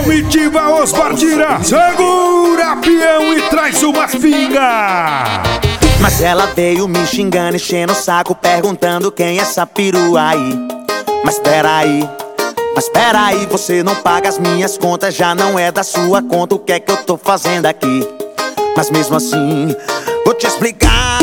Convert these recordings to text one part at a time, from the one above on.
Comitiva Osmar Tira, segura peão e traz umas pinga. Mas ela veio me xingando, enchendo o saco, perguntando quem é essa perua aí. Mas peraí, você não paga as minhas contas, já não é da sua conta, o que é que eu tô fazendo aqui? Mas mesmo assim, vou te explicar.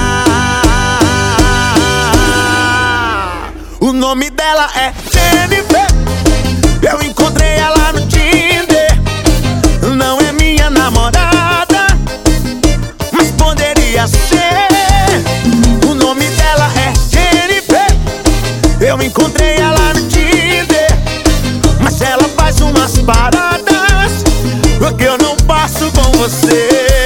O nome dela é Jennifer, eu encontrei ela no Tinder. Não é minha namorada, mas poderia ser. O nome dela é Jennifer, eu encontrei ela no Tinder. Mas ela faz umas paradas que eu não passo com você.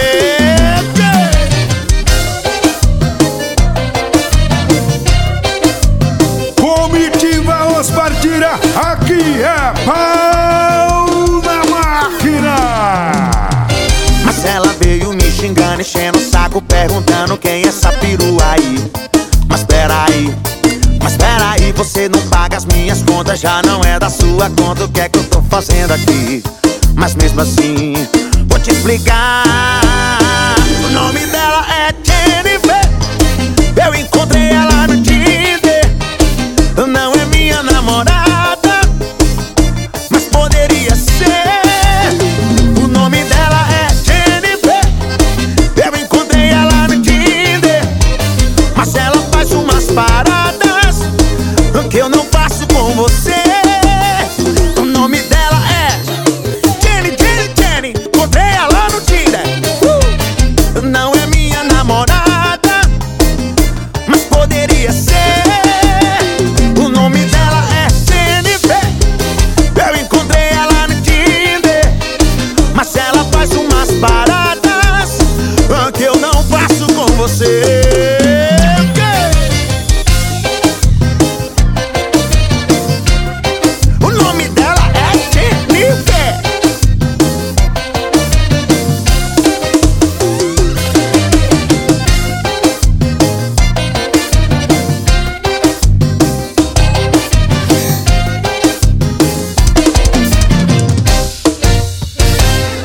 Comitiva Osmar Tira, aqui é pau na máquina. Mas ela veio me xingando, enchendo o saco, perguntando quem é essa perua aí. Mas peraí, você não paga as minhas contas, já não é da sua conta, o que é que eu tô fazendo aqui? Mas mesmo assim, vou te explicar. O nome dela é Jennifer, eu encontrei ela no Tinder. Não é minha namorada, mas poderia ser. O nome dela é Jennifer, eu encontrei ela no Tinder. Mas ela faz umas paradas que eu não faço com você. O nome dela é Jenny, encontrei ela no Tinder. Não é minha namorada, mas poderia ser. O nome dela é Jennifer, eu encontrei ela no Tinder. Mas ela faz umas paradas que eu não faço com você.